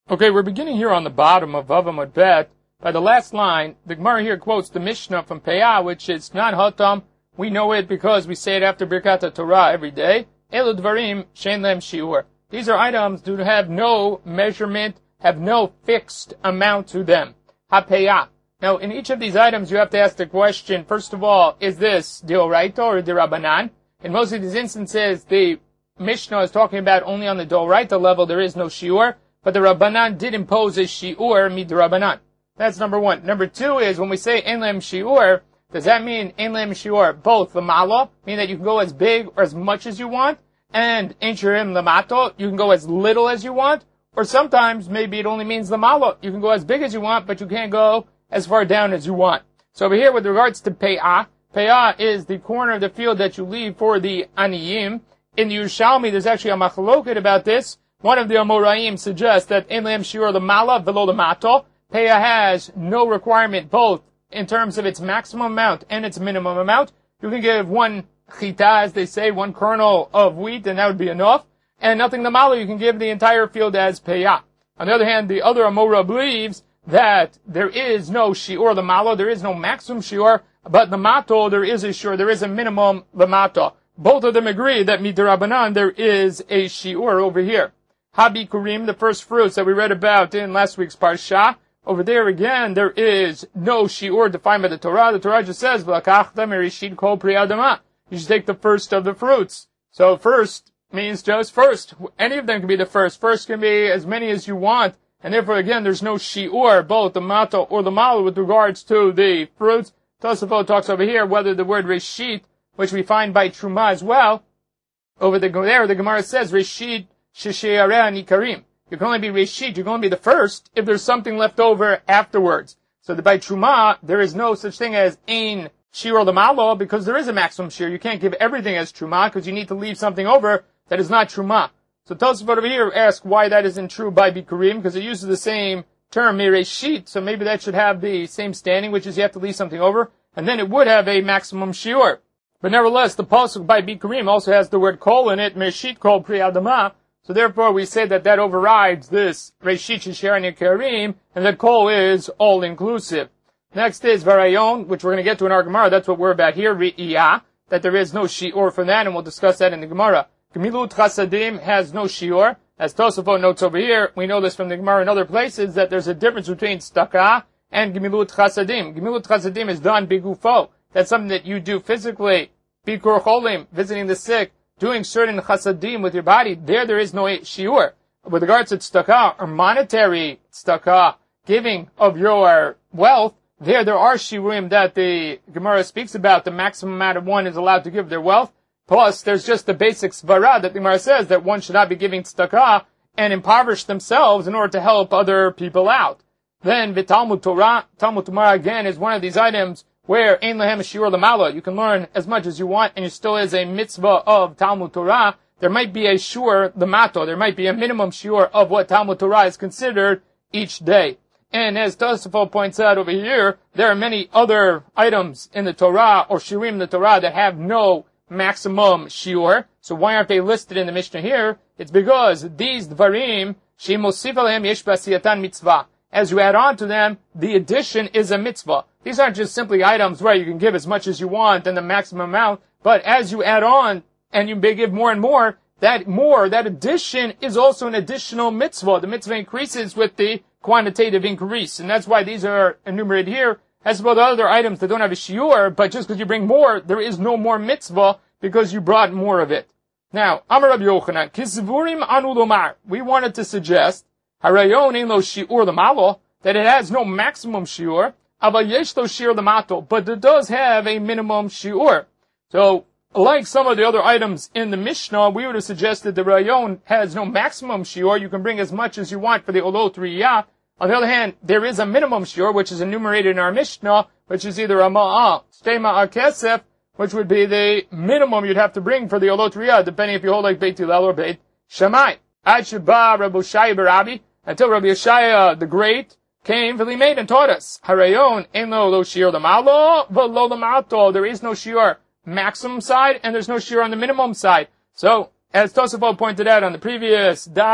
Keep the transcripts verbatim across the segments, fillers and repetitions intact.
Okay, we're beginning here on the bottom of Vav Amud Bet. By the last line, the Gemara here quotes the Mishnah from Peah, which is not Hatam. We know it because we say it after Birkat Torah every day. Elu Dvarim Shein Lem Shiur. These are items that have no measurement, have no fixed amount to them. HaPeah. Now, in each of these items, you have to ask the question, first of all, is this Deoraita or Derabanan? In most of these instances, the Mishnah is talking about only on the Deoraita level, there is no Shiur. But the Rabbanan did impose a shi'ur midrabanan. That's number one. Number two is when we say ein lem shi'ur, does that mean ein lem shi'ur both lamalo, meaning that you can go as big or as much as you want, and ein shirim lamato, you can go as little as you want, or sometimes maybe it only means lamalo, you can go as big as you want, but you can't go as far down as you want. So over here with regards to pe'ah, pe'ah is the corner of the field that you leave for the aniyim. In the Yerushalmi, there's actually a machloket about this. One of the Amoraim suggests that in Lem Shiur Lamala Velo Lamato, Peah has no requirement both in terms of its maximum amount and its minimum amount. You can give one chita, as they say, one kernel of wheat, and that would be enough. And nothing Lamala, you can give the entire field as Peah. On the other hand, the other Amora believes that there is no Shiur Lamala, there is no maximum Shiur, but Lamato, there is a Shiur, there is a minimum Lamato. Both of them agree that Midrabanan, there is a Shiur over here. Habikurim, the first fruits that we read about in last week's Parsha. Over there again, there is no shiur defined by the Torah. The Torah just says, "V'lakachta merishit kol pri adama." You should take the first of the fruits. So first means just first. Any of them can be the first. First can be as many as you want. And therefore, again, there's no shiur, both the mato or the malu, with regards to the fruits. Tosafot talks over here whether the word reshit, which we find by Truma as well, over the, there, the Gemara says, reshit, Shishayareh Nikarim. You can only be Reshit, you can only be the first if there's something left over afterwards. So that by Truma, there is no such thing as Ein Shiur Lamalo, because there is a maximum Shiur. You can't give everything as Truma, because you need to leave something over that is not Truma. So Tosafot over here asks why that isn't true by Bikurim, because it uses the same term, Mireshit, so maybe that should have the same standing, which is you have to leave something over, and then it would have a maximum Shiur. But nevertheless, the pasuk by Bikurim also has the word kol in it, Mireshit kol pri adama. So therefore, we say that that overrides this Reshit Shishayareh Nikarim, and that kol is all-inclusive. Next is Varayon, which we're going to get to in our Gemara. That's what we're about here, Ri'iyah, that there is no shiur for that, and we'll discuss that in the Gemara. Gemilut Chasadim has no shiur. As Tosafot notes over here, we know this from the Gemara in other places, that there's a difference between Tzedakah and Gemilut Chasadim. Gemilut Chasadim is done bigufo. That's something that you do physically. Bikur Cholim, visiting the sick, doing certain chasadim with your body, there there is no shiur. With regards to tzedakah, or monetary tzedakah, giving of your wealth, there there are shiurim that the Gemara speaks about. The maximum amount of one is allowed to give their wealth. Plus, there's just the basic svara that the Gemara says that one should not be giving tzedakah and impoverish themselves in order to help other people out. Then, the Talmud Torah, Talmud Torah again is one of these items where ein lehem shiur lamala, you can learn as much as you want, and it still is a mitzvah of Talmud Torah. There might be a shiur lamato, there might be a minimum shiur of what Talmud Torah is considered each day. And as Tosafot points out over here, there are many other items in the Torah, or shiurim in the Torah, that have no maximum shiur. So why aren't they listed in the Mishnah here? It's because these dvarim, shemosif alehem yesh b'asiyatan mitzvah. As you add on to them, the addition is a mitzvah. These aren't just simply items where you can give as much as you want and the maximum amount, but as you add on and you may give more and more, that more, that addition is also an additional mitzvah. The mitzvah increases with the quantitative increase, and that's why these are enumerated here, as well as other items that don't have a shiur, but just because you bring more, there is no more mitzvah because you brought more of it. Now, Amar Rabbi Yochanan, Kisvurim anu lomar, we wanted to suggest, Harayon ein lo shiur lamalo, that it has no maximum shiur, aber yesh lo shiur lamato, but it does have a minimum shiur. So, like some of the other items in the Mishnah, we would have suggested the Rayon has no maximum shiur. You can bring as much as you want for the Olot Riyah. On the other hand, there is a minimum shiur, which is enumerated in our Mishnah, which is either a ma'ah, stay ma'ah kesef, which would be the minimum you'd have to bring for the Olot Riyah, depending if you hold like Beit Hillel or Beit Shammai. Ad sheba Rabbi Shai Barabi, until Rabbi Yeshaya the Great came, he made and taught us. Harayon ein lo lo shiur lamalo, v'lo lamato. There is no shiur maximum side, and there's no shiur on the minimum side. So, as Tosafot pointed out on the previous daf,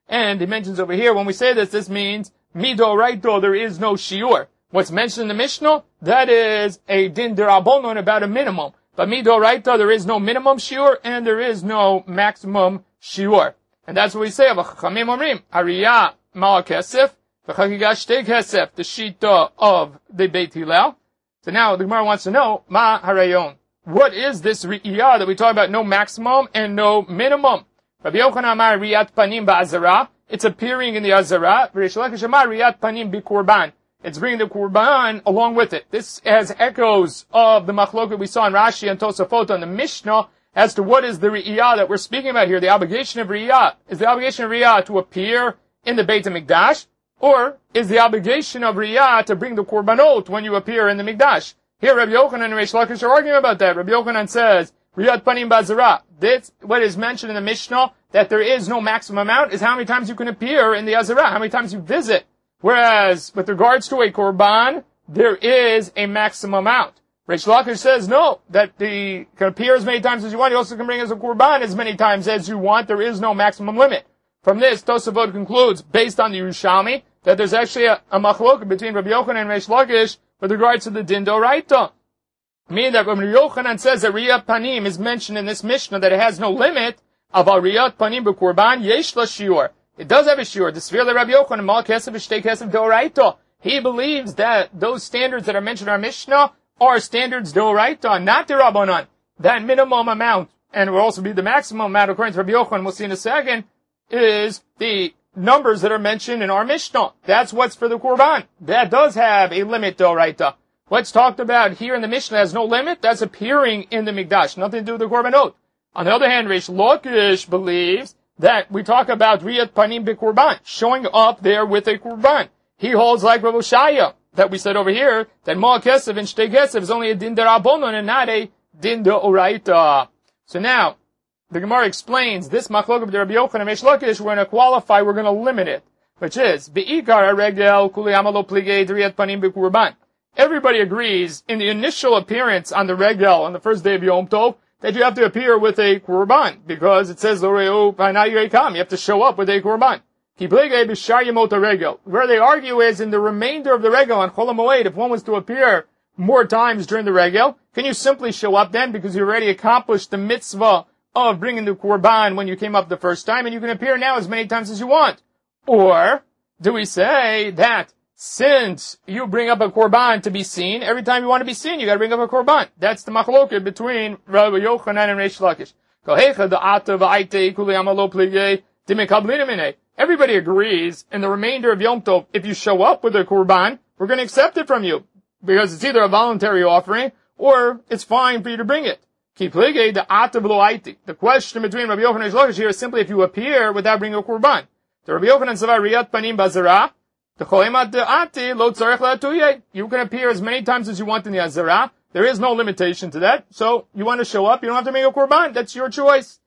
And he mentions over here, when we say this, this means midoraito, there is no shiur. What's mentioned in the Mishnah, that is a din derabonon, about a minimum. But midoraito, there is no minimum shiur, and there is no maximum shiur. And that's what we say of a chachamim omrim, ariyah ma'al kesef, v'chagiga shtei kesef, the shita of the Beit Hillel. So now the Gemara wants to know, ma harayon. What is this riyah that we talk about, no maximum and no minimum? Rabbi Yochanan amar riyat panim ba'azara. It's appearing in the azara. Rish Lakish amar riyat panim bikurban. It's bringing the kurban along with it. This has echoes of the machloket we saw in Rashi and Tosafot on the Mishnah as to what is the riyah that we're speaking about here. The obligation of riyah. Is the obligation of riyah to appear in the Beit HaMikdash? Or is the obligation of riyah to bring the kurbanot when you appear in the Mikdash? Here Rabbi Yochanan and Rish Lakish are arguing about that. Rabbi Yochanan says, riyat panim ba'azara. This, what is mentioned in the Mishnah, that there is no maximum amount, is how many times you can appear in the azara, how many times you visit. Whereas, with regards to a korban, there is a maximum amount. Rish Lakish says, no, that the can appear as many times as you want. You also can bring as a korban as many times as you want. There is no maximum limit. From this, Tosafot concludes, based on the Yerushalmi, that there's actually a, a machlokah between Rabbi Yochanan and Rish Lakish with regards to the din d'oraita. Meaning that when Rabbi Yochanan says that riyat panim is mentioned in this Mishnah, that it has no limit, about riyat panim b'kurban, yesh la shiur. It does have a shiur. The Sfir Rabbi Yochanan, mal kesef v'shtei kesef d'oraita. He believes that those standards that are mentioned in our Mishnah are standards d'oraita, not d'Rabbanan. That minimum amount, and will also be the maximum amount according to Rabbi Yochanan, we'll see in a second, is the numbers that are mentioned in our Mishnah. That's what's for the Kurban. That does have a limit d'oraita. What's talked about here in the Mishnah has no limit. That's appearing in the Mikdash. Nothing to do with the Korbanot. On the other hand, Rish Lakish believes that we talk about riyat panim b'kurban, showing up there with a kurban. He holds like Rav Oshaya, that we said over here, that ma'al kesef and shtei kesef is only a din d'Rabbanan and not a din d'oraita. So now, the Gemara explains this machlokah of Rabbi Yochanan and Rish Lakish, we're going to qualify, we're going to limit it, which is, be'ikar regel kuli amalo pligei riyat panim b'kurban. Everybody agrees in the initial appearance on the regel on the first day of Yom Tov that you have to appear with a kurban, because it says, you have to show up with a kurban. Where they argue is in the remainder of the regel on Chol HaMoed, if one was to appear more times during the regel, can you simply show up then because you already accomplished the mitzvah of bringing the kurban when you came up the first time, and you can appear now as many times as you want? Or do we say that since you bring up a korban to be seen, every time you want to be seen, you got to bring up a korban? That's the machloket between Rabbi Yochanan and Rish Lakish. Everybody agrees in the remainder of Yom Tov, if you show up with a korban, we're going to accept it from you, because it's either a voluntary offering or it's fine for you to bring it. The question between Rabbi Yochanan and Rish Lakish here is simply if you appear without bringing a korban. The Rabbi Yochanan savar riyat panim bazara. You can appear as many times as you want in the Azara. There is no limitation to that. So, you want to show up, you don't have to make a Kurban. That's your choice.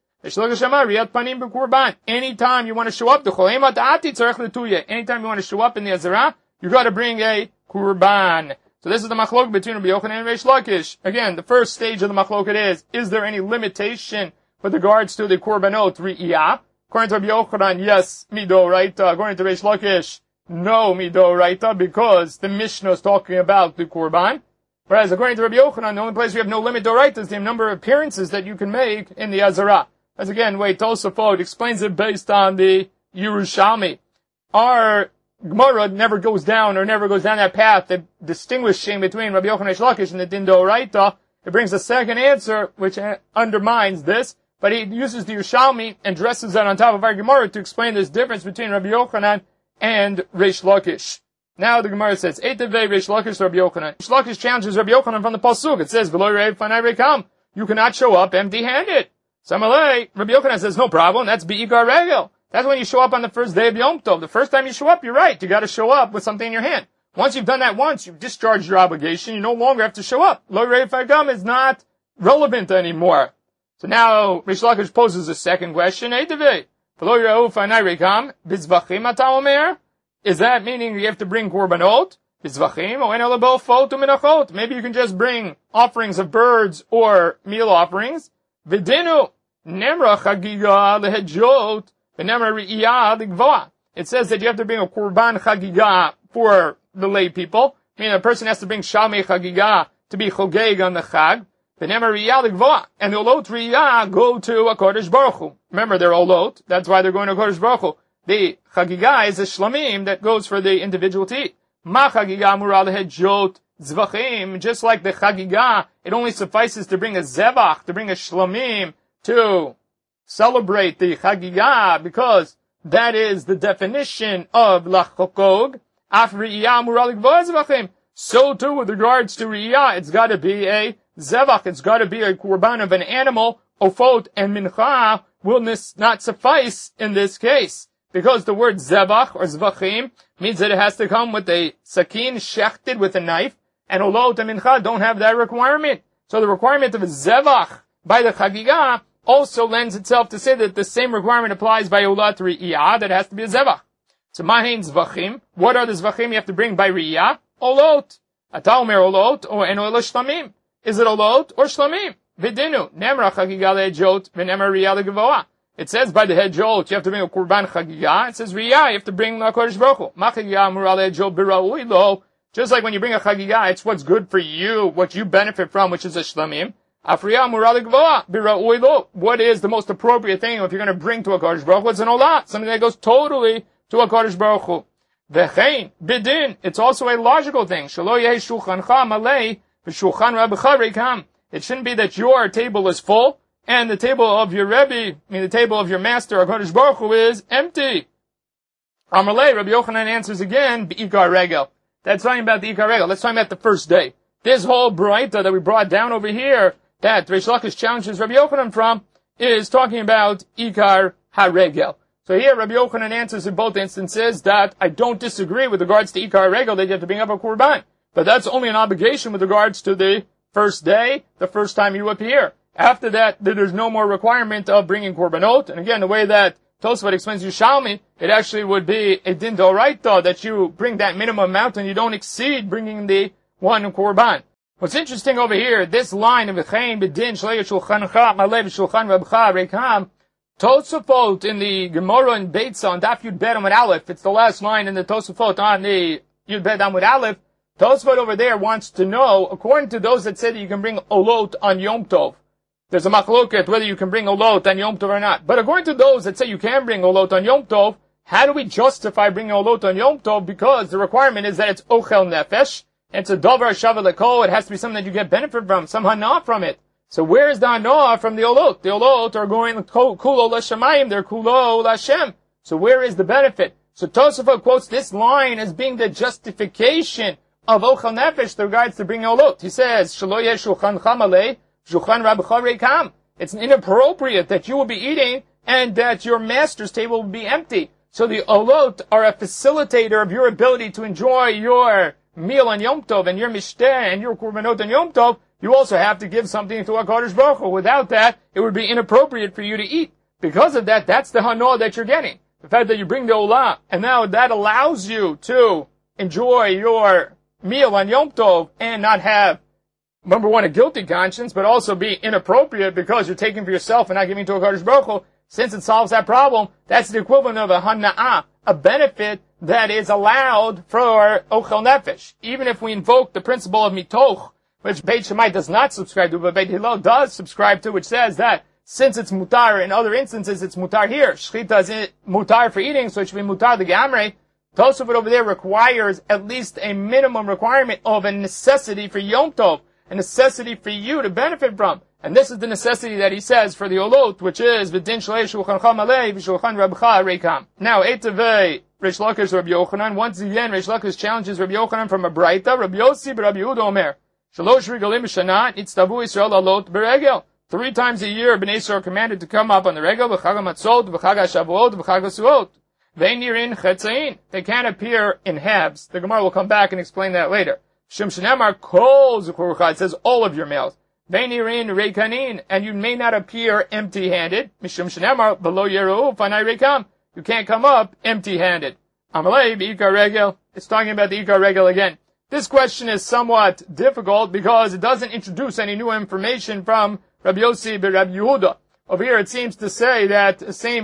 Anytime you want to show up, anytime you want to show up in the Azara, you got to bring a Kurban. So this is the machlok between Rabbi Yochanan and Rish Lakish. Again, the first stage of the machloket is, is there any limitation with regards to the Kurbanot Riyah? According to Rabbi Yochanan, yes, mido, right? Uh, according to Rish Lakish, no midoraita, because the Mishnah is talking about the Kurban. Whereas according to Rabbi Yochanan, the only place we have no limit doraita is the number of appearances that you can make in the Azara. As again, wait, Tosafot explains it based on the Yerushalmi. Our Gemara never goes down or never goes down that path, the distinguishing between Rabbi Yochanan and Rish Lakish and the din doraita. It brings a second answer, which undermines this, but he uses the Yerushalmi and dresses that on top of our Gemara to explain this difference between Rabbi Yochanan and Rish Lakish. Now the Gemara says, Eitavei Rish Lakish Rabbi Yochanan. Rish Lakish challenges Rabbi Yochanan from the Pasuk. It says, V'lo yirev panai rekam. You cannot show up empty-handed. Samalei, Rabbi Yochanan says, no problem, that's be'ikar regel. That's when you show up on the first day of Yom Tov. The first time you show up, you're right. You gotta show up with something in your hand. Once you've done that once, you've discharged your obligation, you no longer have to show up. Lo yirev panai is not relevant anymore. So now, Rish Lakish poses a second question, Eitavei. Is that meaning you have to bring korbanot? Maybe you can just bring offerings of birds or meal offerings. Vidinu nemra chagiga lehejot It says that you have to bring a Kurban Chagiga for the lay people. Meaning a person has to bring Shalmei Chagiga to be Chogeg on the Chag. And the Olot Riyah go to a Kodesh Baruch Hu. Remember, they're Olot. That's why they're going to Kodesh Baruch Hu. The Chagiga is a Shlamim that goes for the individual to eat. Ma Chagiga Mural Hedjot Zvachim. Just like the Chagiga, it only suffices to bring a Zevach, to bring a Shlamim to celebrate the Chagiga, because that is the definition of Lachokog. Af Riyah Mural Zvachim. So too with regards to Riyah, it's got to be a Zevach, it's got to be a Kurban of an animal. Ofot and Mincha will not suffice in this case, because the word Zevach or Zvachim means that it has to come with a sakin shechted with a knife, and Olot and Mincha don't have that requirement. So the requirement of a Zevach by the Chagiga also lends itself to say that the same requirement applies by Olat Riyah, that has to be a Zevach. So Mahin Zvachim, what are the Zvachim you have to bring by Riyah? Olot. Atalmer Olot or Eno Shlamim. Is it Olot or Shlamim? Vidinu. Nemra Chagiga le'ejot v'nemra Riyah le'gevoah. It says by the Hedjot you have to bring a Kurban Chagiga. It says Riyah you have to bring the Kodesh Baruch Hu. Ma Chagiga Mural le'ejot b'ra'ui lo. Just like when you bring a Chagiga, it's what's good for you, what you benefit from, which is a Shlamim. Afriyah Mural le'gevoah b'ra'ui lo. What is the most appropriate thing if you're going to bring to a Kodesh Baruch Hu? It's an Olat. Something that goes totally to a Kodesh Baruch Hu. V'chein, bidin, it's also a logical thing. Shelo yeh shulchancha malei v'shulchan rabbecha rikam. It shouldn't be that your table is full and the table of your Rebbe, I mean the table of your master, HaKadosh Baruch Hu, is empty. Amalei, Rabbi Yochanan answers again, b'ikar regel. That's talking about the ikar regel. Let's talk about the first day. This whole braita that we brought down over here, that Reish Lakish challenges Rabbi Yochanan from, is talking about ikar haregel. So here, Rabbi Yochanan answers in both instances that I don't disagree with regards to Ikar Regel that you have to bring up a Kurban. But that's only an obligation with regards to the first day, the first time you appear. After that, there's no more requirement of bringing Kurbanot. And again, the way that Tosfot explains Yerushalmi, it actually would be a din d'oraita that you bring that minimum amount and you don't exceed bringing the one Kurban. What's interesting over here, this line of V'chein b'din shleya shulchancha malev shulchan rabcha rekam, Tosafot in the Gemara in Beitza on Daf Yud Bet Amud Aleph, it's the last line in the Tosafot on the Yud Bet Amud Aleph. Tosafot over there wants to know, according to those that say that you can bring Olot on Yom Tov, there's a machloket whether you can bring Olot on Yom Tov or not. But according to those that say you can bring Olot on Yom Tov, how do we justify bringing Olot on Yom Tov? Because the requirement is that it's Ochel Nefesh, it's a Dover Shavuot Lekol, it has to be something that you get benefit from, some hana from it. So where is the hana from the Olot? The Olot are going kulo l'shamayim, they're kulo l'Hashem. So where is the benefit? So Tosafot quotes this line as being the justification of Ochel Nefesh, the regards to bring Olot. He says, Shelo yeh shulchan chamalei, shulchan rabbecha rekam. It's inappropriate that you will be eating and that your master's table will be empty. So the Olot are a facilitator of your ability to enjoy your meal on Yom Tov and your mishteh and your kurbanot on Yom Tov. You also have to give something to HaKadosh Baruch Hu. Without that, it would be inappropriate for you to eat. Because of that, that's the hana that you're getting. The fact that you bring the olah, and now that allows you to enjoy your meal on Yom Tov and not have, number one, a guilty conscience, but also be inappropriate because you're taking for yourself and not giving to HaKadosh Baruch Hu. Since it solves that problem, that's the equivalent of a hana'ah, a benefit that is allowed for Ochel Nefesh. Even if we invoke the principle of mitoch, which Beit Shammai does not subscribe to, but Beit Hillel does subscribe to, which says that since it's mutar in other instances, it's mutar here. Shchita is mutar for eating, so it should be mutar the gamre. Tosafot over there requires at least a minimum requirement of a necessity for Yom Tov, a necessity for you to benefit from. And this is the necessity that he says for the Olot, which is v'din shlei shulchan chamalei v'shulchan rabcha rekam. Now, etavei Reish Lakish Rabbi Yochanan. Once again, Reish Lakish challenges Rabbi Yochanan from a braita. Rabbi Yossi b'Rabbi Yehuda Omer. Shalosh regalim b'shana itztavu Yisrael alot b'regel. Three times a year, Bnei Yisrael are commanded to come up on the regel, v'chag hamatzot, v'chag hashavuot, v'chag hasuot. Ve'nirin chetzain. They can't appear in halves. The Gemara will come back and explain that later. Shim shenemar kol zuchurucha. It says all of your males. Ve'nirin reikanin. And you may not appear empty-handed. Mishum shenemar v'lo yeru fanai reikam. You can't come up empty-handed. Amalei b'ikar regel. It's talking about the ikar regel again. This question is somewhat difficult because it doesn't introduce any new information from Rabbi Yossi b'Rabbi Yehuda. Over here it seems to say that the same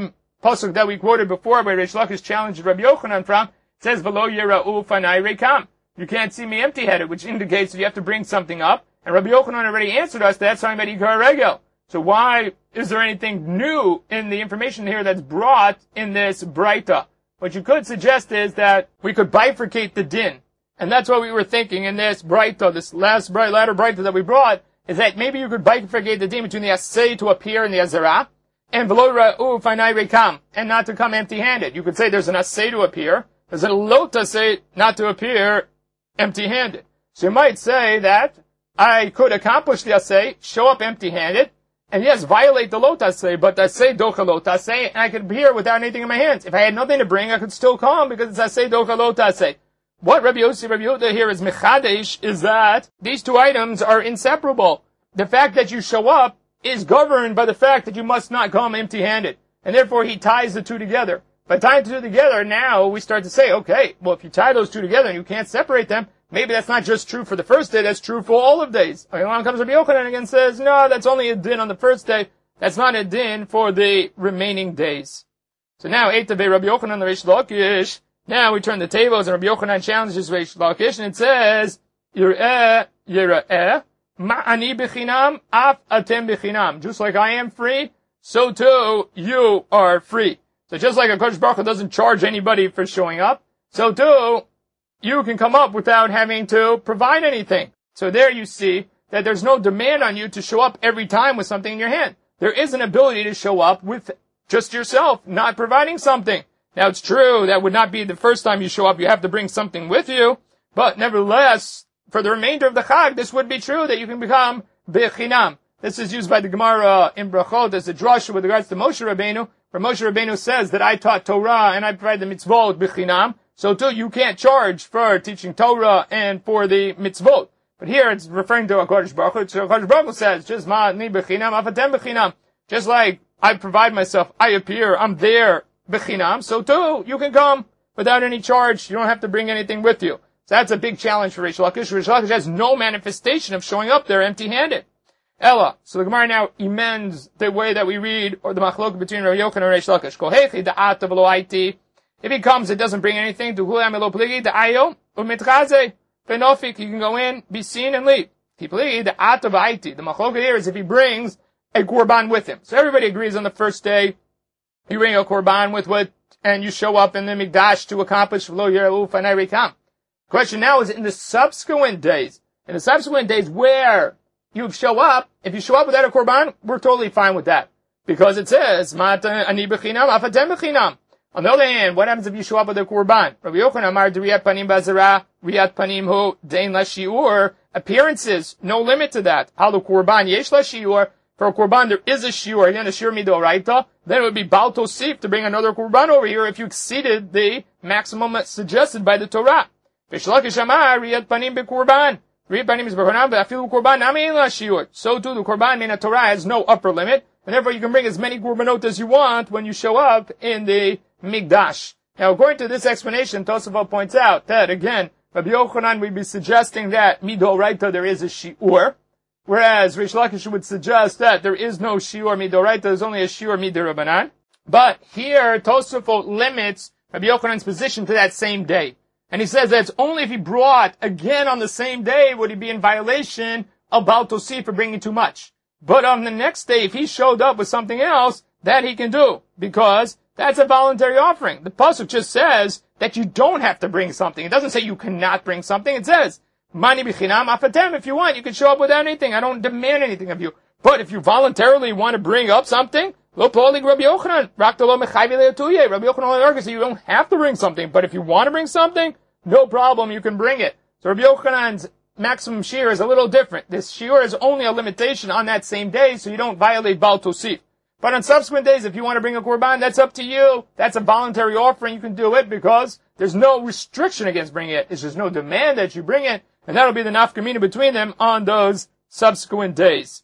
pasuk that we quoted before, where Reish Lakish challenged Rabbi Yochanan from, says, "V'lo yira'u fanai rekam." You can't see me empty-headed, which indicates that you have to bring something up. And Rabbi Yochanan already answered us that that's talking about Ikar Regel. So why is there anything new in the information here that's brought in this Braita? What you could suggest is that we could bifurcate the din. And that's what we were thinking in this Braita, this last bright latter Braita that we brought, is that maybe you could bifurcate the din between the Asay to appear in the Azara, and V'lo ra'u fanai rekam, and not to come empty-handed. You could say there's an Asay to appear, there's a Lot Asay not to appear empty-handed. So you might say that I could accomplish the Asay, show up empty-handed, and yes, violate the Lot Asay, but Asay docha Lot Asay, and I could appear without anything in my hands. If I had nothing to bring, I could still come, because it's Asay docha Lot Asay. What Rabbi Yossi, Rabbi Yehuda here is mechadesh, is that these two items are inseparable. The fact that you show up is governed by the fact that you must not come empty-handed. And therefore he ties the two together. By tying the two together, now we start to say, okay, well if you tie those two together and you can't separate them, maybe that's not just true for the first day, that's true for all of days. Along comes Rabbi Yochanan again and says, no, that's only a din on the first day. That's not a din for the remaining days. So now, Eitavei Rabbi Yochanan the Reish Lakish. Now we turn the tables and Rabbi Yochanan challenges Reish Lakish and it says, Yir'eh, Yir'eh, Ma'ani b'chinam, af atem b'chinam. Just like I am free, so too you are free. So just like HaKadosh Baruch Hu doesn't charge anybody for showing up, so too you can come up without having to provide anything. So there you see that there's no demand on you to show up every time with something in your hand. There is an ability to show up with just yourself, not providing something. Now it's true, that would not be the first time you show up, you have to bring something with you, but nevertheless, for the remainder of the Chag, this would be true, that you can become B'chinam. This is used by the Gemara in Brachot as a drasha with regards to Moshe Rabbeinu, where Moshe Rabbeinu says that I taught Torah and I provide the mitzvot B'chinam, so too you can't charge for teaching Torah and for the mitzvot. But here it's referring to HaKadosh Baruch Hu. So HaKadosh Baruch Hu says, just ma'ani b'chinam, afatem b'chinam. Just like I provide myself, I appear, I'm there b'chinam, so too you can come without any charge. You don't have to bring anything with you. So that's a big challenge for Reish Lakish. Reish Lakish has no manifestation of showing up there empty-handed. Ella. So the Gemara now amends the way that we read, or the machlok between Rabbi Yochanan and Reish Lakish. Kohechi da'ata v'lo aiti. If he comes, it doesn't bring anything. To hulam elo pligi da'ayo u'mitchaze. Benofik, you can go in, be seen, and leave. Pligi da'ata v'aiti. The machlok here is if he brings a korban with him. So everybody agrees on the first day, you bring a korban with what, and you show up in the mikdash to accomplish v'lo yira'u fanai rekam. Question now is in the subsequent days. In the subsequent days where you show up, if you show up without a korban, we're totally fine with that. Because it says, Mata ani b'chinam, afatem b'chinam. On the other hand, what happens if you show up with a korban? Rabbi Yochanan amar d'riyat panim b'azara, riyat panim hu dein l'shiur. Appearances, no limit to that. Halu korban yesh l'shiur. For a korban, there is a shiur. Again, a shiur midoraita. Then it would be bal tosif to bring another korban over here if you exceeded the maximum suggested by the Torah. Reish Lakish amar riyat panim b'korban. Riyat panim is b'korban, but afilu korban nami ein l'shiur. So too, the korban in a Torah has no upper limit, and therefore you can bring as many korbanot as you want when you show up in the Mikdash. Now, according to this explanation, Tosafot points out that, again, Rabbi Yochanan would be suggesting that midoraita there is a shiur, whereas Reish Lakish would suggest that there is no shiur midoraita, there's only a shiur midirabanan. But here, Tosafot limits Rabbi Yochanan's position to that same day. And he says that it's only if he brought again on the same day would he be in violation of Baal Tosif for bringing too much. But on the next day, if he showed up with something else, that he can do, because that's a voluntary offering. The pasuk just says that you don't have to bring something. It doesn't say you cannot bring something. It says, Mani b'chinam afatem. If you want, you can show up without anything. I don't demand anything of you. But if you voluntarily want to bring up something, lo polig Rabbi Yochanan, raktalo mechayvi le'atuye. Rabbi Yochanan only argues that you don't have to bring something. But if you want to bring something, no problem, you can bring it. So Rabbi Yochanan's maximum shiur is a little different. This shiur is only a limitation on that same day, so you don't violate Baal Tosif. But on subsequent days, if you want to bring a korban, that's up to you. That's a voluntary offering. You can do it because there's no restriction against bringing it. It's just no demand that you bring it. And that'll be the nafkamina between them on those subsequent days.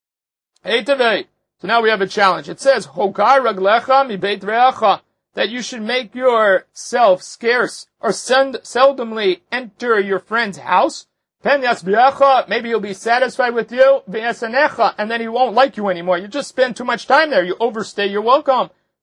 Eight of eight. So now we have a challenge. It says, Hokar raglecha mi beit reacha. That you should make yourself scarce or send, seldomly enter your friend's house. Pen yasbiacha, maybe he'll be satisfied with you, v'yasanecha, and then he won't like you anymore. You just spend too much time there. You overstay your welcome.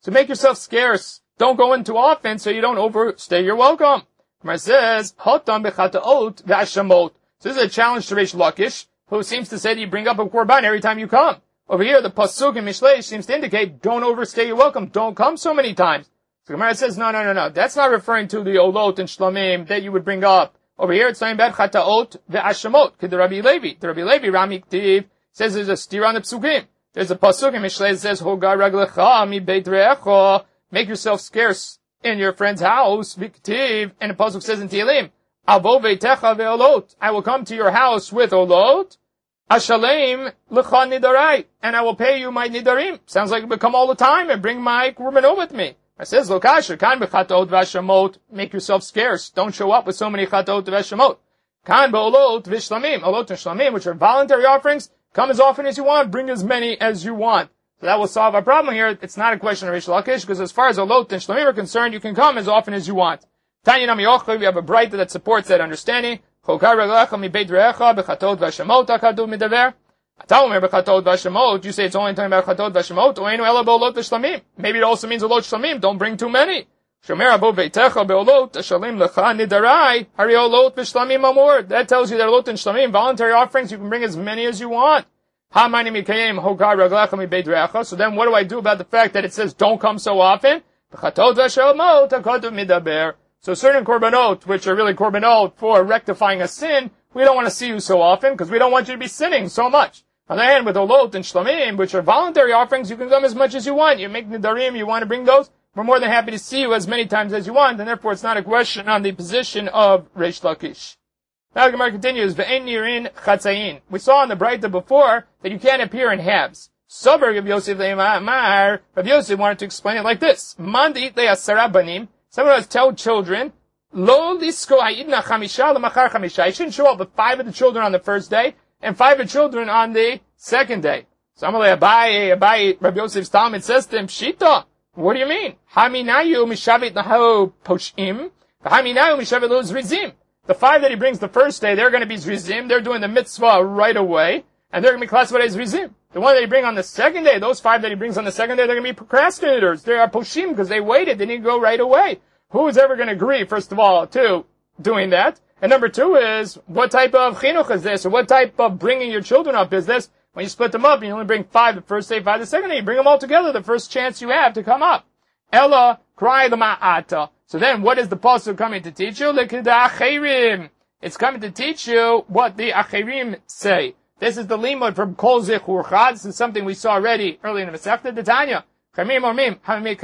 So make yourself scarce. Don't go in too often so you don't overstay your welcome. Gemara says, Hotam b'chata'ot v'ashamot. So this is a challenge to Reish Lakish, who seems to say that you bring up a korban every time you come. Over here, the pasuk in Mishlei seems to indicate, don't overstay your welcome. Don't come so many times. So Gemara says, no, no, no, no. That's not referring to the olot and shlamim that you would bring up. Over here, it's talking about chataot ve'ashamot. Kid Rabbi Levi. The Rabbi Levi, Rami Ktiv, says there's a steer on the psukim. There's a pasuk in Mishlei that says, Hogar raglecha mi beit re'echa. Make yourself scarce in your friend's house. Viktiv. And the pasuk says in Tehillim, Avo ve'techa ve'olot. I will come to your house with olot. Ashalem lecha nidarai. And I will pay you my nidarim. Sounds like it would come all the time and bring my korbanot with me. It says, Lokasher, kan b'chataot v'ashamot. Make yourself scarce. Don't show up with so many chataot v'ashamot. Kan b'olot v'shlamim. Olot and shlamim, which are voluntary offerings, come as often as you want. Bring as many as you want. So that will solve our problem here. It's not a question of Reish Lakish, because as far as olot and shlamim are concerned, you can come as often as you want. Tanya Nami Yochel, we have a brighter that supports that understanding. Chokar reglecha mi beit re'echa b'chatot v'ashamot akadu midaver. Ataomer b'chatot v'ashamot. You say it's only talking about chatot v'ashamot. Oinu ela b'olot v'shlamim. Maybe it also means olot shlamim. Don't bring too many. Shomer abo veitecha be'olot ashalim lecha nidarai. Hari olot v'shlamim amor. That tells you that olot and shlamim, voluntary offerings, you can bring as many as you want. Ha mani mikayim chokar reglecha mi beit re'echa. So then what do I do about the fact that it says don't come so often? B'chatot v'ashamot akadu midaber. So certain korbanot, which are really korbanot for rectifying a sin, we don't want to see you so often, because we don't want you to be sinning so much. On the other hand, with olot and shlamim, which are voluntary offerings, you can come as much as you want. You make nidarim, you want to bring those, we're more than happy to see you as many times as you want, and therefore it's not a question on the position of Reish Lakish. Now the Gemara continues, Ve'en nirin chatzayin. We saw in the Braita before that you can't appear in halves. Sober Rav Yosef le'amar, Rav Yosef wanted to explain it like this. Man de'it le'asara banim. Someone has told children, Lo lisko ha'idna chamisha l'machar chamisha. You shouldn't show up with five of the children on the first day, and five of the children on the second day. So Amalei Abaye, Abaye, Rabbi Yosef's Talmud says to him, Shita, what do you mean? Haminayu mishavit naho poshim, haminayu mishavit lo zrizim. The five that he brings the first day, they're going to be zrizim, they're doing the mitzvah right away, and they're going to be classified as zrizim. The one that he brings on the second day, those five that he brings on the second day, they're going to be procrastinators. They are poshim because they waited, they didn't go right away. Who is ever going to agree, first of all, to doing that? And number two is, what type of chinuch is this? Or what type of bringing your children up is this? When you split them up, you only bring five the first day, five the second day. You bring them all together the first chance you have to come up. Ella, cry the ma'ata. So then, what is the pasuk coming to teach you? Lekida acherim. It's coming to teach you what the acherim say. This is the limud from Kol Zechurcha. This is something we saw already early in the Masechta Tanya. All these individuals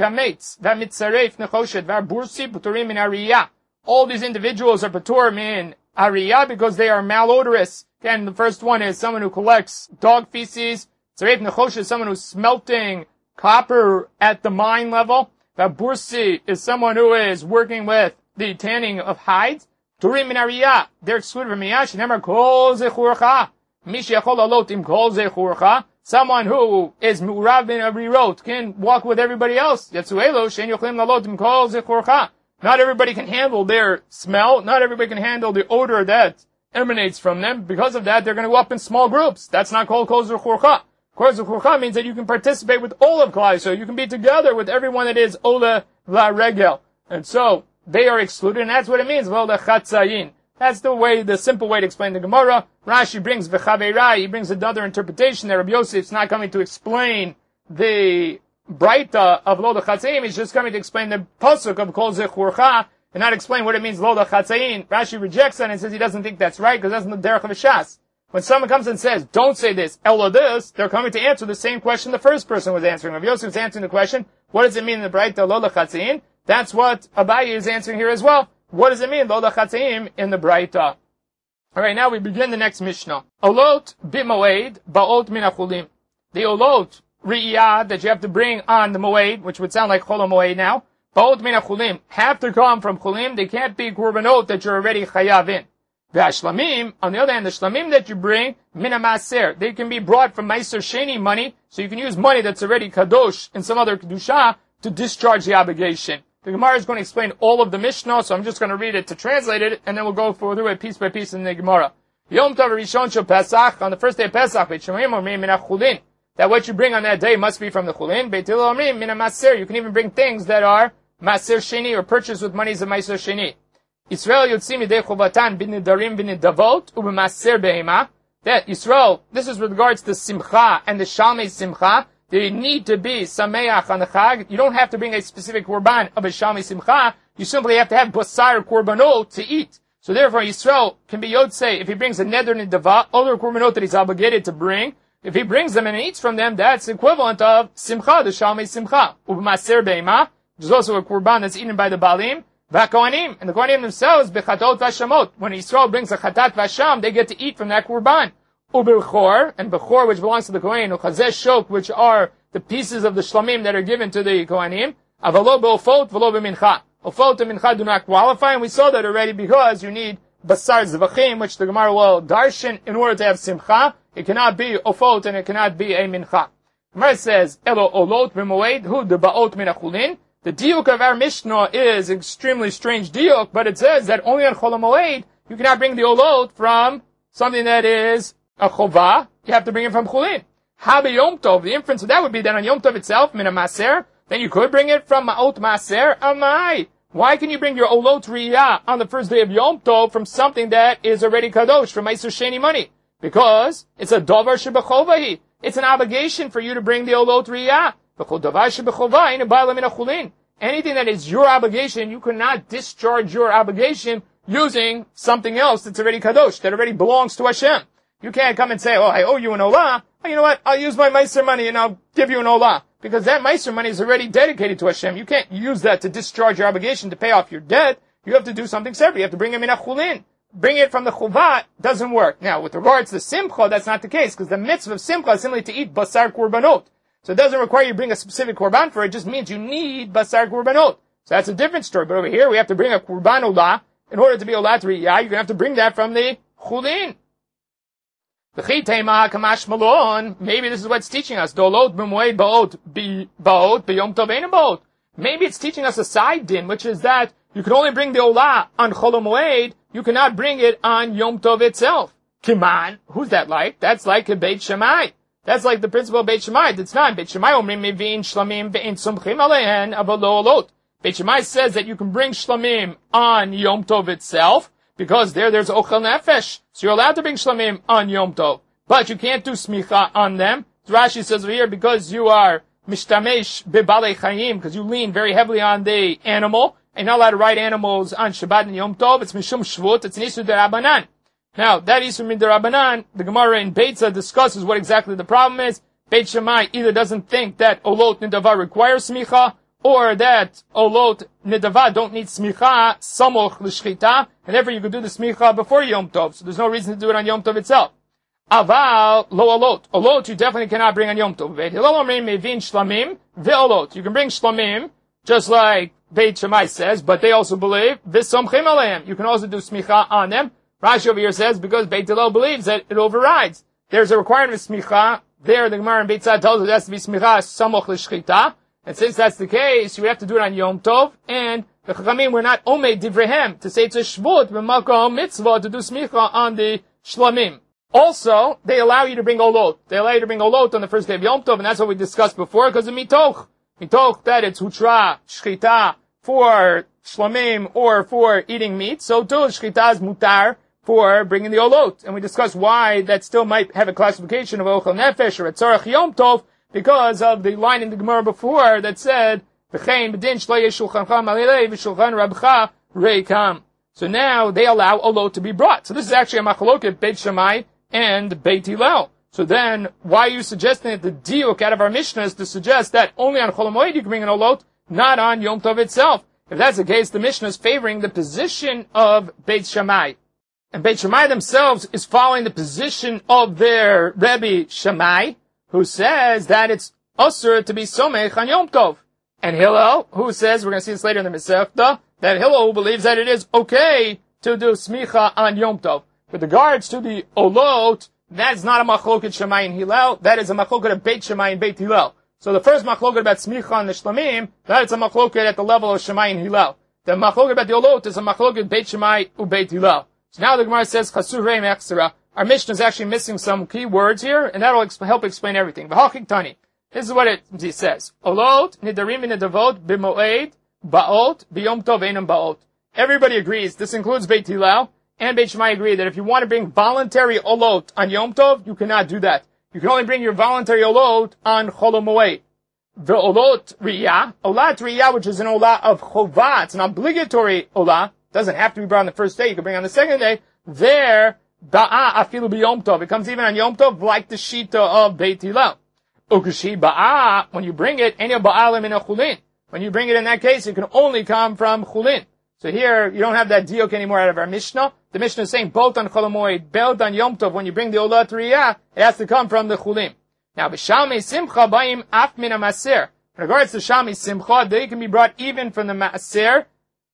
are paturim in ariyah because they are malodorous. Again, the first one is someone who collects dog feces. Tzaref nechoshet is someone who's smelting copper at the mine level. Vabursi is someone who is working with the tanning of hides. Turim in ariyah, they're excluded from miyah. Shenemar kol zechurcha. Mish yachol alot im kol zechurcha. Someone who is mu'rav bin arirot can walk with everybody else. Yatsuelo shein yochlim lalot im kol zechurcha. Not everybody can handle their smell. Not everybody can handle the odor that emanates from them. Because of that, they're going to go up in small groups. That's not called kol zechurcha. Kol zechurcha means that you can participate with all of Klal Yisrael. You can be together with everyone that is ola la regel. And so, they are excluded, and that's what it means, lo lechatzayin. That's the way, the simple way to explain the Gemara. Rashi brings v'chaverai, he brings another interpretation that Rabbi Yosef's not coming to explain the Braita of lo lechatzayin, he's just coming to explain the pasuk of kol zechurcha, and not explain what it means lo lechatzayin. Rashi rejects that and says he doesn't think that's right, because that's the derech of a shas. When someone comes and says, don't say this, ella this, they're coming to answer the same question the first person was answering. Rabbi Yosef was answering the question, what does it mean in the Braita lo lechatzayin? That's what Abaye is answering here as well. What does it mean, lo lechatzayin, in the Braita? Alright, now we begin the next Mishnah. Olot b'moed ba'ot min achulim. The olot riyah that you have to bring on the moed, which would sound like chol moed now, ba'ot min achulim, have to come from chulim. They can't be korbanot that you're already chayav in. V'ashlamim, on the other hand, the shlamim that you bring, min ha'maser, they can be brought from meiser sheni money, so you can use money that's already kadosh in some other kedusha to discharge the obligation. The Gemara is going to explain all of the Mishnah, so I'm just going to read it to translate it, and then we'll go through it piece by piece in the Gemara. Yom Tov Rishon Shel Pesach, on the first day of Pesach, v'shlamim or min achulin. that what you bring on that day must be from the chulin. Beit Hillel omrim min hamaser. You can even bring things that are maser sheni or purchased with monies of maser sheni. Yisrael yotzim midei chovatan b'nidarim b'nidavot u'b'maser behema. That Yisrael, this is with regards to simcha and the shalmei simcha. They need to be sameach on the chag. You don't have to bring a specific korban of a shalmei simcha. You simply have to have basar korbanot to eat. So therefore, Yisrael can be yotzei if he brings a neder nidava, other korbanot that he's obligated to bring. If he brings them and eats from them, that's equivalent of simcha, the shalmei simcha. U'b'maser behema, which is also a korban that's eaten by the balim. V'kohanim, and the kohanim themselves, bechatot v'ashamot. When Yisrael brings a chatat v'asham, they get to eat from that korban. U'b'chor, and b'chor, which belongs to the kohen, u'chazeh shok, which are the pieces of the shlamim that are given to the kohanim. Avalo b'ofot, v'lo b'mincha. Ofot and mincha do not qualify, and we saw that already because you need basar zvachim, which the Gemara will darshan in order to have simcha. It cannot be ofot and it cannot be a mincha. Gemara says, Elo olot b'moed hu de ba'ot min achulin. The diuk of our Mishnah is extremely strange diuk, but it says that only on Chol HaMoed you cannot bring the olot from something that is a chovah. You have to bring it from chulin. Habi Yom Tov. The inference of that would be that on Yom Tov itself, min maser, then you could bring it from ma'ot maser. Amai. Why can you bring your olot riyah on the first day of Yom Tov from something that is already kadosh, from Meiser Sheni money? Because it's a davar shebechovahi. It's an obligation for you to bring the olot riyah. Anything that is your obligation, you cannot discharge your obligation using something else that's already kadosh, that already belongs to Hashem. You can't come and say, oh, I owe you an olah. Oh, you know what? I'll use my meiser money and I'll give you an olah. Because that meiser money is already dedicated to Hashem. You can't use that to discharge your obligation to pay off your debt. You have to do something separate. You have to bring it min achulin. Bring it from the chuvah doesn't work. Now, with regards to simcha, that's not the case, because the mitzvah of simcha is simply to eat basar korbanot. So it doesn't require you to bring a specific korban for it, it just means you need basar korbanot. So that's a different story. But over here, we have to bring a korban olah. In order to be olah to riyah, you're going to have to bring that from the chulin. Maybe this is what's teaching us. Maybe it's teaching us a side din, which is that you can only bring the olah on Chol HaMoed. You cannot bring it on Yom Tov itself. Kiman, who's that like? That's like a Beit Shammai. That's like the principle of Beit Shammai. It's not. Beit Shammai omrim mevin shlamim ve'in sumchim aleihen avo lo olot. Beit Shammai says that you can bring shlamim on Yom Tov itself, because there there's ochel nefesh. So you're allowed to bring shlamim on Yom Tov. But you can't do smicha on them. Rashi says over here, because you are mishtamesh bebalei chayim, because you lean very heavily on the animal, and you're not allowed to ride animals on Shabbat and Yom Tov. It's mishum shvut. It's an isur derabanan. Now, that isur min derabanan, the Gemara in Beitza discusses what exactly the problem is. Beit Shammai either doesn't think that olot nidava requires smicha, or that olot nidava don't need smicha, samoch l'shchita, and therefore you could do the smicha before Yom Tov. So there's no reason to do it on Yom Tov itself. Aval lo olot. Olot you definitely cannot bring on Yom Tov. Beit Hillel omrim mevin shlamim ve'olot. You can bring shlamim, just like Beit Shammai says, but they also believe v'somchim aleim. You can also do smicha on them. Rashi over here says, because Beit Hillel believes that it overrides. There's a requirement of smicha. There, the Gemara in Beit Tzad tells us it has to be smicha samoch l'shchita. And since that's the case, you have to do it on Yom Tov. And the Chachamim were not omed divrehem to say it's a shvut b'makom mitzvah to do smicha on the shlamim. Also, they allow you to bring olot. They allow you to bring olot on the first day of Yom Tov, and that's what we discussed before, because of mitoch. Mitoch, that it's hutra, shchita, for shlamim, or for eating meat. So too, shchita is mutar for bringing the olot. And we discussed why that still might have a classification of ochel nefesh or a tzarech Yom Tov, because of the line in the Gemara before that said, V'chein b'din shlo yesh shulchancha malilei v'shulchan rabcha reikam. So now they allow olot to be brought. So this is actually a machloket Beit Shammai and Beit Hillel. So then, why are you suggesting that the diuk out of our Mishnah is to suggest that only on Chol HaMoed you can bring an olot, not on Yom Tov itself? If that's the case, the Mishnah is favoring the position of Beit Shammai. And Beit Shammai themselves is following the position of their Rebbe Shammai, who says that it's usur to be somech on Yom Tov. And Hillel, who says, we're going to see this later in the Masechta, that Hillel believes that it is okay to do smicha on Yom Tov. With regards to the olot, that is not a machloket Shammai and Hillel, that is a machloket of Beit Shammai and Beit Hillel. So the first machloket about smicha on the shlamim, that is a machloket at the level of Shammai and Hillel. The machloket about the olot is a machloket Beit Shammai and Beit Hillel. So now the Gemara says, Chasur reim echsera. our Mishnah is actually missing some key words here, and that'll exp- help explain everything. V'hachik tani. This is what it, it says. Olot, nidarim nidavot, b'moed, ba'ot, b'yom tov einam ba'ot. Everybody agrees, this includes Beit Hillel, and Beit Shammai agree that if you want to bring voluntary olot on Yom Tov, you cannot do that. You can only bring your voluntary olot on Chol Moed. The olot riyah, olat riyah, which is an olah of chovah, it's an obligatory olah, doesn't have to be brought on the first day, you can bring it on the second day. There, ba'a afilu b'yom tov, it comes even on Yom Tov, like the shita of Beit Hillel. Ukashi ba'a, when you bring it, enya ba'a min chulin. When you bring it in that case, it can only come from chulin. So here, you don't have that diok anymore out of our Mishnah. The Mishnah is saying both on Chol Moed, both on Yom Tov, when you bring the Olat Riyah, it has to come from the Chulim. Now, B'Shalmei Simcha Ba'im Af Min HaMaser. In regards to Shalmei Simcha, they can be brought even from the Ma'aser,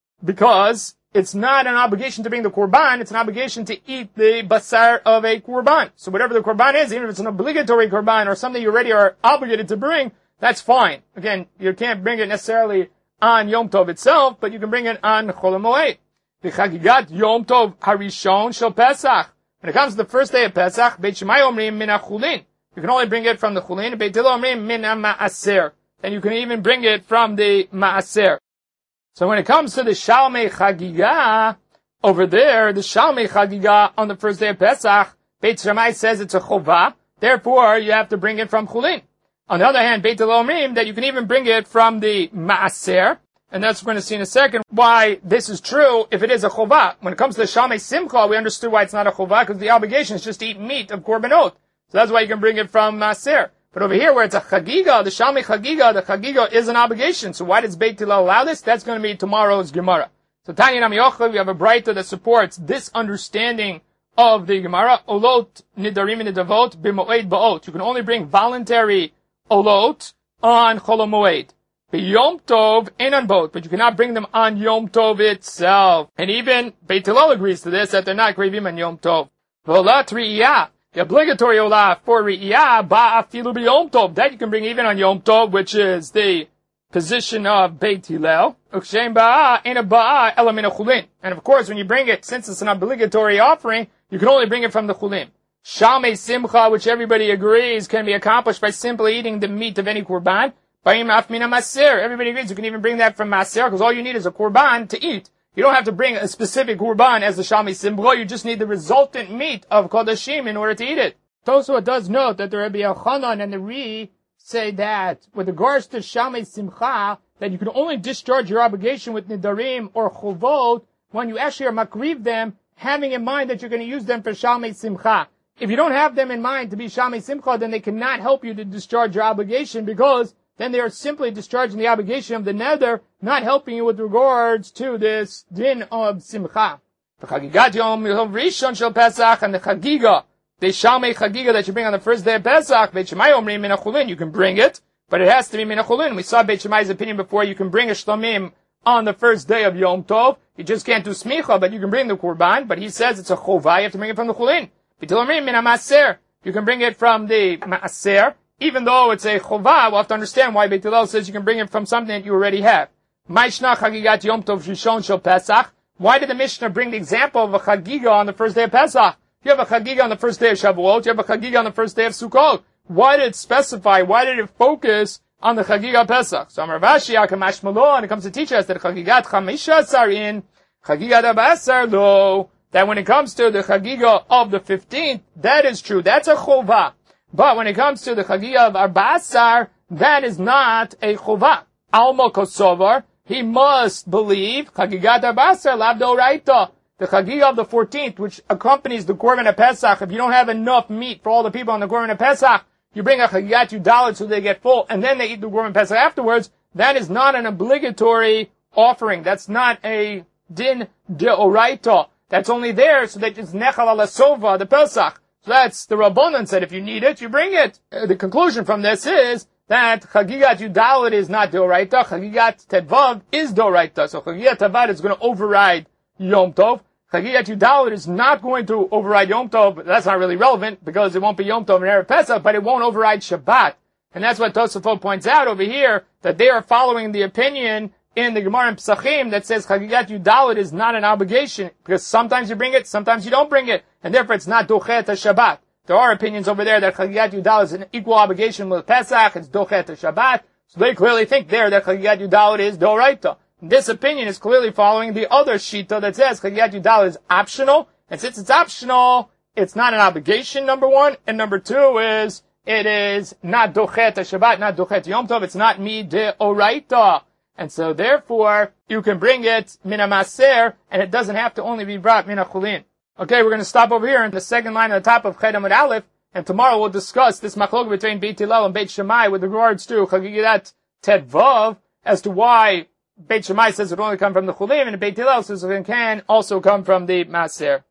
because it's not an obligation to bring the Korban, it's an obligation to eat the Basar of a Korban. So whatever the Korban is, even if it's an obligatory Korban or something you already are obligated to bring, that's fine. Again, you can't bring it necessarily on Yom Tov itself, but you can bring it on Chol Moed. The Chagigat Yom Tov Harishon Shel Pesach. When it comes to the first day of Pesach, Beit Shammai Omrim Min HaChulin. You can only bring it from the Chulin. Beit Hillel Omrim Min HaMa'aser. And you can even bring it from the Ma'aser. So when it comes to the Shalmei Chagiga, over there, the Shalmei Chagiga on the first day of Pesach, Beit Shammai says it's a Chovah. Therefore, you have to bring it from Chulin. On the other hand, Beit Hillel Omrim that you can even bring it from the Ma'aser, and that's what we're going to see in a second why this is true if it is a Chovah. When it comes to the Shalmei Simcha, we understood why it's not a Chovah, because the obligation is just to eat meat of Korbanot. So that's why you can bring it from Ma'aser. But over here, where it's a Chagiga, the Shalmei Chagiga, the Chagiga is an obligation. So why does Beit Hillel allow this? That's going to be tomorrow's Gemara. So Tanya Nami Yochel, we have a Braita that supports this understanding of the Gemara. Olot nidarim nidavot b'moed ba'ot. You can only bring voluntary olot on Chol Moed. Yom Tov and on both, but you cannot bring them on Yom Tov itself. And even Beit Hillel agrees to this, that they're not gravim on Yom Tov. V'olat riyah, the obligatory olah for riyah, ba'afilu b'Yom Tov, that you can bring even on Yom Tov, which is the position of Beit Hillel. Ukshem ba'a, and a ba'a, ela min chulin. And of course, when you bring it, since it's an obligatory offering, you can only bring it from the chulin. Shalmei Simcha, which everybody agrees can be accomplished by simply eating the meat of any Korban. Ba'im af min HaMaser. Everybody agrees you can even bring that from Maser, because all you need is a Korban to eat. You don't have to bring a specific Korban as the Shalmei Simcha, you just need the resultant meat of Kodashim in order to eat it. Also, it does note that the Rabbi Yochanan and the Ri say that, with regards to Shalmei Simcha, that you can only discharge your obligation with Nidarim or Chovot when you actually are makriv them, having in mind that you're going to use them for Shalmei Simcha. If you don't have them in mind to be Shalmei Simcha, then they cannot help you to discharge your obligation, because then they are simply discharging the obligation of the nether, not helping you with regards to this din of Simcha. The Chagigat Yom Rishon Shel Pesach, and the Chagiga, the Shalmei Chagiga that you bring on the first day of Pesach, Beit Shammai Omrim Min HaChulin, you can bring it, but it has to be Min HaChulin. We saw Beit Shammai's opinion before, you can bring a Shlamim on the first day of Yom Tov. You just can't do Smicha, but you can bring the Korban, but he says it's a Chovah, you have to bring it from the Chulin. Beit Hillel Omrim Min HaMaser, you can bring it from the Ma'aser. Even though it's a chovah, we'll have to understand why Beit Hillel says you can bring it from something that you already have. Maishna chagigat Yom Tov Rishon Shel Pesach. Why did the Mishnah bring the example of a chagiga on the first day of Pesach? You have a chagiga on the first day of Shavuot, you have a chagiga on the first day of Sukkot. Why did it specify, why did it focus on the chagiga Pesach? So Amar Rashi, Akamash Malo, and it comes to teach us that chagigat chamisha sarin, chagigat abasar lo, that when it comes to the chagiga of the fifteenth, that is true, that's a chovah. But when it comes to the Chagiga of Arbasar, that is not a Chovah. Alma Kosovar, he must believe Chagigat Arbasar Lavdo Raita. The Chagiga of the fourteenth, which accompanies the Korban of Pesach. If you don't have enough meat for all the people on the Korban of Pesach, you bring a Chagigat Yudalit so they get full, and then they eat the Korban Pesach afterwards. That is not an obligatory offering. That's not a Din Deoraita. That's only there so that it's Nechal Ala Sova, the Pesach. So that's the Rabbanan said, if you need it, you bring it. Uh, the conclusion from this is that Chagigat Yudalit is not Doraita, Chagigat Tedvav is Doraita. So Chagigat Tedvav is going to override Yom Tov. Chagigat Yudalit is not going to override Yom Tov, but that's not really relevant because it won't be Yom Tov and Erev Pesach, but it won't override Shabbat. And that's what Tosafot points out over here, that they are following the opinion in the Gemara in Pesachim that says Chagigat Yudalit is not an obligation, because sometimes you bring it, sometimes you don't bring it, and therefore it's not Dochet HaShabbat. There are opinions over there that Chagigat Yudalit is an equal obligation with Pesach, it's Dochet HaShabbat, so they clearly think there that Chagigat Yudalit is Doraita. This opinion is clearly following the other Shita that says Chagigat Yudalit is optional, and since it's optional, it's not an obligation, number one, and number two is, it is not Dochet HaShabbat, not Dochet Yom Tov, it's not Mi De Oraita. And so therefore, you can bring it Mina Maser, and it doesn't have to only be brought Mina Chulin. Okay, we're going to stop over here in the second line on the top of Chet Amud Aleph, and tomorrow we'll discuss this machlok between Beit Hillel and Beit Shammai with regards to Chagigat Tet Vav, as to why Beit Shammai says it only come from the Chulin, and Beit Hillel says it can also come from the Maser.